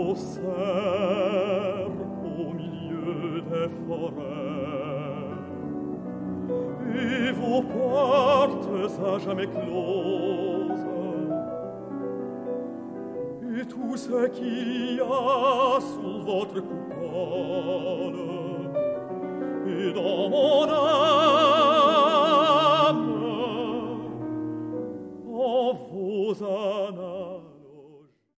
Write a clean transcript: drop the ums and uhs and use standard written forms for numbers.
vos serres au milieu des forêts, et vos portes à jamais closes, et tout ce qu'il y a sous votre coupole, et dans mon